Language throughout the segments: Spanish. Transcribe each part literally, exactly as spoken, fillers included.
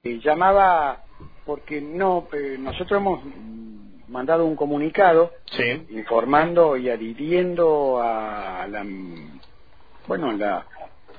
Eh, llamaba porque no eh, nosotros hemos mandado un comunicado Sí. informando y adhiriendo a la bueno la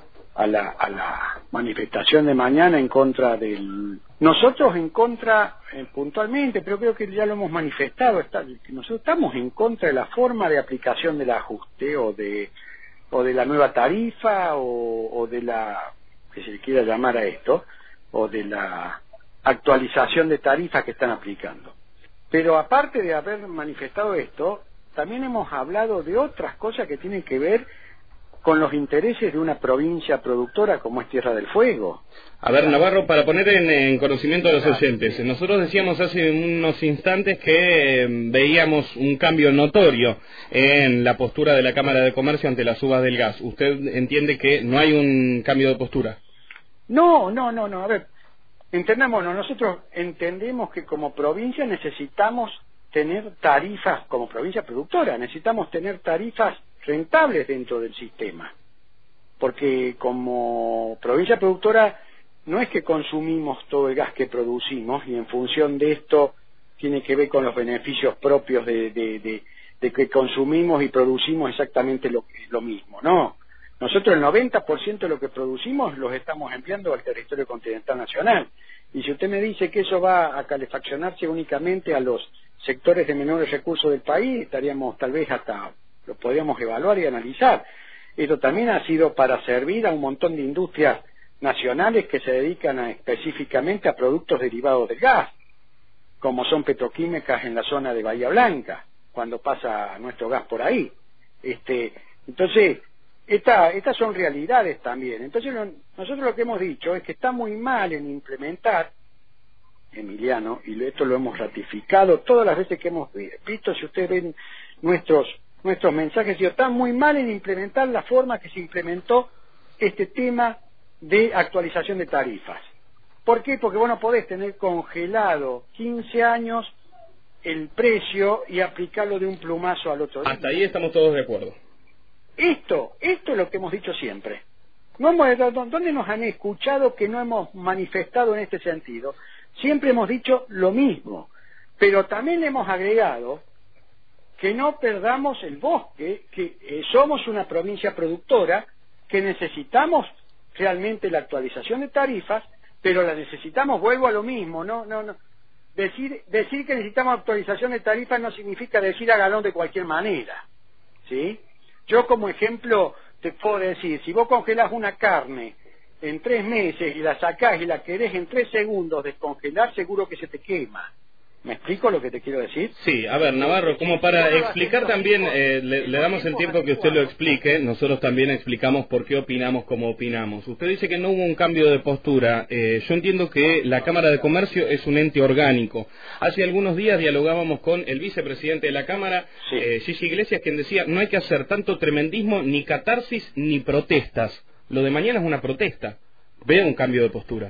a la a la manifestación de mañana en contra del nosotros en contra eh, puntualmente, pero creo que ya lo hemos manifestado, está, nosotros estamos en contra de la forma de aplicación del ajuste o de o de la nueva tarifa o, o de la que se le quiera llamar a esto o de la actualización de tarifas que están aplicando. Pero aparte de haber manifestado esto, también hemos hablado de otras cosas que tienen que ver con los intereses de una provincia productora como es Tierra del Fuego. A ver, Navarro, para poner en, en conocimiento a los oyentes, nosotros decíamos hace unos instantes que eh, veíamos un cambio notorio en la postura de la Cámara de Comercio ante las subas del gas. ¿Usted entiende que no hay un cambio de postura? No, no, no, no, a ver, entendámonos, nosotros entendemos que como provincia necesitamos tener tarifas, como provincia productora, necesitamos tener tarifas rentables dentro del sistema, porque como provincia productora no es que consumimos todo el gas que producimos y en función de esto tiene que ver con los beneficios propios de, de, de, de que consumimos y producimos exactamente lo, lo mismo, no. Nosotros el noventa por ciento de lo que producimos los estamos enviando al territorio continental nacional. Y si usted me dice que eso va a calefaccionarse únicamente a los sectores de menores recursos del país, estaríamos tal vez hasta, lo podríamos evaluar y analizar. Esto también ha sido para servir a un montón de industrias nacionales que se dedican a, específicamente a productos derivados del gas, como son petroquímicas en la zona de Bahía Blanca, cuando pasa nuestro gas por ahí. Este, entonces, Esta, estas son realidades también. Entonces lo, nosotros lo que hemos dicho es que está muy mal en implementar, Emiliano, y esto lo hemos ratificado todas las veces que hemos visto, si ustedes ven nuestros nuestros mensajes, está muy mal en implementar la forma que se implementó este tema de actualización de tarifas. ¿Por qué? Porque vos no podés tener congelado quince años el precio y aplicarlo de un plumazo al otro día. Hasta ahí estamos todos de acuerdo. Esto, esto es lo que hemos dicho siempre. No hemos, ¿dónde nos han escuchado que no hemos manifestado en este sentido? Siempre hemos dicho lo mismo, pero también hemos agregado que no perdamos el bosque, que eh, somos una provincia productora, que necesitamos realmente la actualización de tarifas, pero la necesitamos, vuelvo a lo mismo, no, no, no. Decir, decir que necesitamos actualización de tarifas no significa decir a galón de cualquier manera, ¿sí? Yo como ejemplo te puedo decir, si vos congelás una carne en tres meses y la sacás y la querés en tres segundos descongelar, seguro que se te quema. ¿Me explico lo que te quiero decir? Sí, a ver, Navarro, como para explicar también, eh, le, le damos el tiempo que usted lo explique, nosotros también explicamos por qué opinamos como opinamos. Usted dice que no hubo un cambio de postura, eh, yo entiendo que la Cámara de Comercio es un ente orgánico. Hace algunos días dialogábamos con el vicepresidente de la Cámara, sí. eh, Gigi Iglesias, quien decía, no hay que hacer tanto tremendismo, ni catarsis, ni protestas. Lo de mañana es una protesta. Vea un cambio de postura.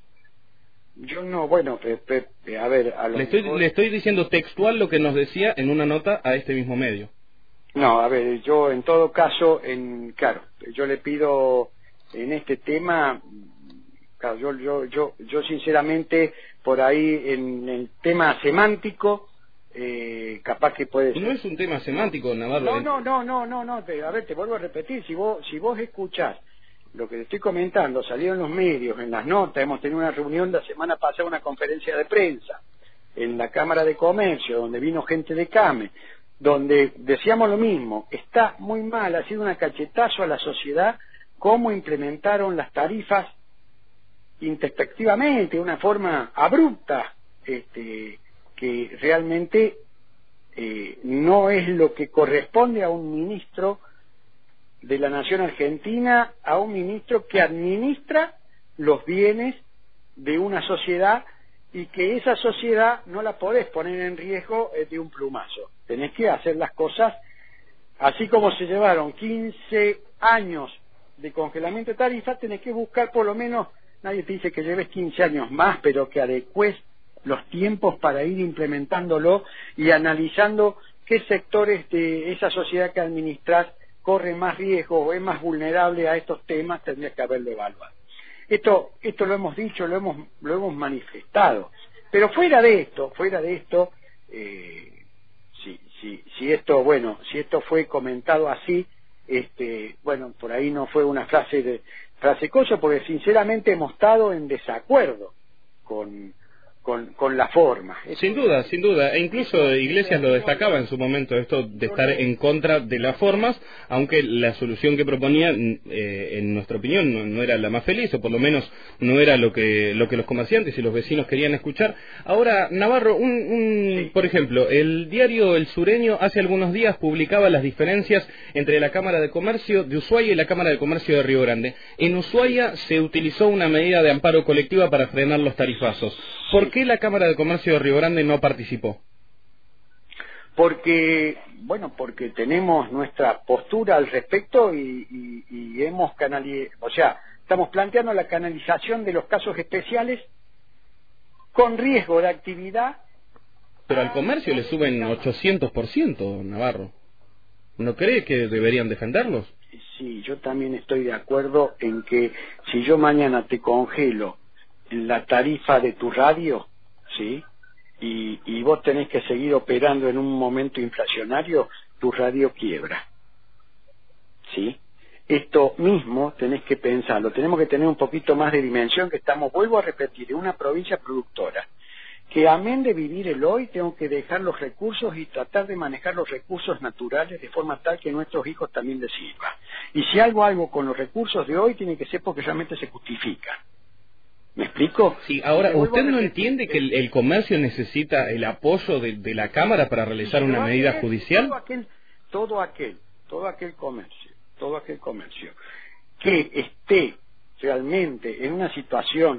Yo no, bueno, pe, pe, a ver... A lo le, estoy, mejor... le estoy diciendo textual lo que nos decía en una nota a este mismo medio. No, a ver, yo en todo caso, en claro, yo le pido en este tema, claro, yo, yo, yo, yo sinceramente, por ahí en el tema semántico, eh, capaz que puede ser... No es un tema semántico, Navarro. No, no, no, no, no, no, te, a ver, te vuelvo a repetir, si vos, si vos escuchás lo que te estoy comentando, salió en los medios, en las notas, hemos tenido una reunión la semana pasada, una conferencia de prensa, en la Cámara de Comercio, donde vino gente de CAME, donde decíamos lo mismo, está muy mal, ha sido una cachetazo a la sociedad, cómo implementaron las tarifas introspectivamente, de una forma abrupta, este, que realmente eh, no es lo que corresponde a un ministro de la Nación Argentina, a un ministro que administra los bienes de una sociedad y que esa sociedad no la podés poner en riesgo eh, de un plumazo. Tenés que hacer las cosas así como se llevaron quince años de congelamiento de tarifas, tenés que buscar por lo menos, nadie te dice que lleves quince años más, pero que adecues los tiempos para ir implementándolo y analizando qué sectores de esa sociedad que administrás corre más riesgo o es más vulnerable a estos temas, tendrías que haberlo evaluado. Esto, esto lo hemos dicho, lo hemos, lo hemos manifestado. Pero fuera de esto, fuera de esto, eh, si, si, si esto, bueno, si esto fue comentado así, este, bueno, por ahí no fue una frase de frase cosa, porque sinceramente hemos estado en desacuerdo con Con, con la forma. Sin duda, sin duda. E incluso Iglesias lo destacaba en su momento, esto de estar en contra de las formas, aunque la solución que proponía, eh, en nuestra opinión, no, no era la más feliz, o por lo menos no era lo que lo que los comerciantes y los vecinos querían escuchar. Ahora, Navarro, un, un, sí. por ejemplo, el diario El Sureño hace algunos días publicaba las diferencias entre la Cámara de Comercio de Ushuaia y la Cámara de Comercio de Río Grande. En Ushuaia se utilizó una medida de amparo colectiva para frenar los tarifazos. ¿Por qué la Cámara de Comercio de Río Grande no participó? Porque, bueno, porque tenemos nuestra postura al respecto y, y, y hemos canalizado, o sea, estamos planteando la canalización de los casos especiales con riesgo de actividad. Pero al comercio le suben ochocientos por ciento, Navarro. ¿No cree que deberían defenderlos? Sí, yo también estoy de acuerdo en que si yo mañana te congelo la tarifa de tu radio, ¿sí? Y, y vos tenés que seguir operando en un momento inflacionario, tu radio quiebra, ¿sí? Esto mismo tenés que pensarlo, tenemos que tener un poquito más de dimensión, que estamos, vuelvo a repetir, en una provincia productora, que amén de vivir el hoy, tengo que dejar los recursos y tratar de manejar los recursos naturales de forma tal que a nuestros hijos también les sirva. Y si hago algo con los recursos de hoy, tiene que ser porque realmente se justifica. ¿Me explico? Sí, ahora, ¿usted no entiende que el, el comercio necesita el apoyo de, de la Cámara para realizar una medida aquel, judicial? Todo aquel, todo aquel, todo aquel comercio, todo aquel comercio que esté realmente en una situación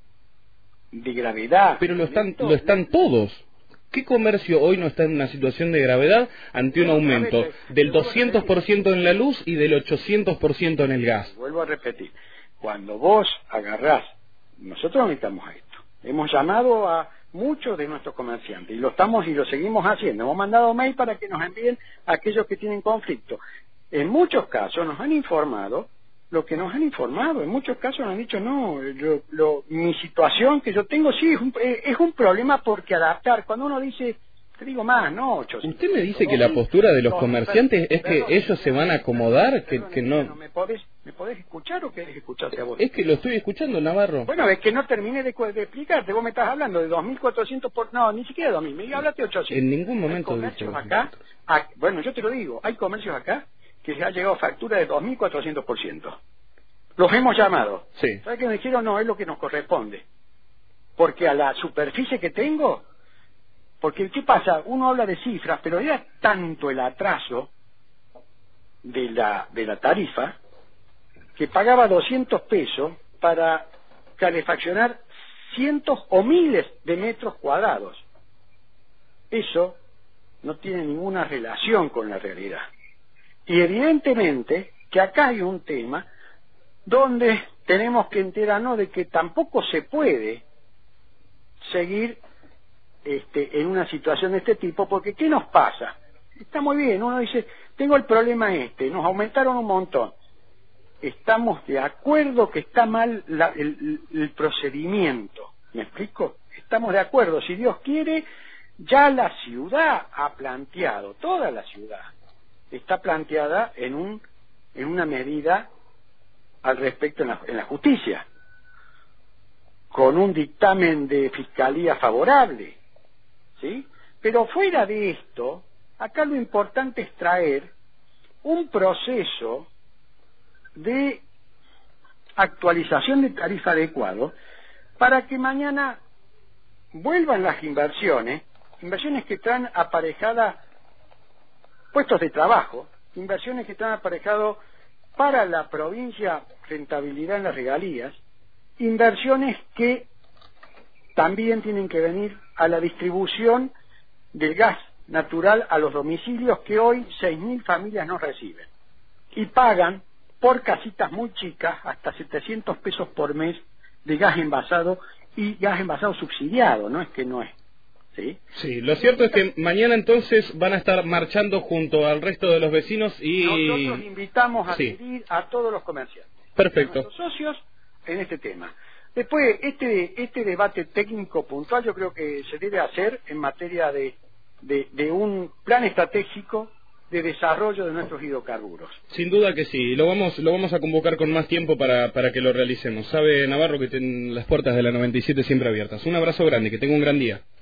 de gravedad... Pero lo están, lo están todos. ¿Qué comercio hoy no está en una situación de gravedad ante un aumento del doscientos por ciento en la luz y del ochocientos por ciento en el gas? Vuelvo a repetir, cuando vos agarrás, nosotros necesitamos esto. Hemos llamado a muchos de nuestros comerciantes y lo estamos y lo seguimos haciendo. Hemos mandado mail para que nos envíen a aquellos que tienen conflicto. En muchos casos nos han informado lo que nos han informado. En muchos casos nos han dicho, no, yo, lo, mi situación que yo tengo sí es un, es un problema porque adaptar. Cuando uno dice, te digo más, no, ochocientos. Usted me dice que la postura de los comerciantes es que ellos se van a acomodar, que, que no... ¿Me podés, ¿Me podés escuchar o querés escucharte a vos? Es que lo estoy escuchando, Navarro. Bueno, es que no terminé de, de explicarte. Vos me estás hablando de dos mil cuatrocientos por... No, ni siquiera dos mil. Me hablaste de ochocientos. En ningún momento... Hay comercios acá... A, bueno, yo te lo digo. Hay comercios acá que se ha llegado factura de dos mil cuatrocientos por ciento. Los hemos llamado. Sí. ¿Sabes qué me dijeron? No, es lo que nos corresponde. Porque a la superficie que tengo... Porque, ¿qué pasa? Uno habla de cifras, pero era tanto el atraso de la, de la tarifa que pagaba doscientos pesos para calefaccionar cientos o miles de metros cuadrados. Eso no tiene ninguna relación con la realidad. Y evidentemente que acá hay un tema donde tenemos que enterarnos de que tampoco se puede seguir este, en una situación de este tipo, porque ¿qué nos pasa? Está muy bien, uno dice, tengo el problema este, nos aumentaron un montón. Estamos de acuerdo que está mal la, el, el procedimiento, ¿me explico? Estamos de acuerdo, si Dios quiere, ya la ciudad ha planteado, toda la ciudad está planteada en un en una medida al respecto en la, en la justicia, con un dictamen de fiscalía favorable, ¿sí? Pero fuera de esto, acá lo importante es traer un proceso de actualización de tarifa adecuado para que mañana vuelvan las inversiones, inversiones que traen aparejadas puestos de trabajo, inversiones que traen aparejado para la provincia rentabilidad en las regalías, inversiones que también tienen que venir a la distribución del gas natural a los domicilios que hoy seis mil familias no reciben y pagan por casitas muy chicas hasta setecientos pesos por mes de gas envasado y gas envasado subsidiado, no es que no es. ¿Sí? Sí, lo cierto es que mañana entonces van a estar marchando junto al resto de los vecinos y... Nosotros invitamos a sí. adherir a todos los comerciantes, Perfecto. a nuestros socios, en este tema. Después, este, este debate técnico puntual yo creo que se debe hacer en materia de, de, de un plan estratégico de desarrollo de nuestros hidrocarburos. Sin duda que sí, lo vamos lo vamos a convocar con más tiempo para, para que lo realicemos. Sabe, Navarro, que ten las puertas de la noventa y siete siempre abiertas. Un abrazo grande, que tenga un gran día.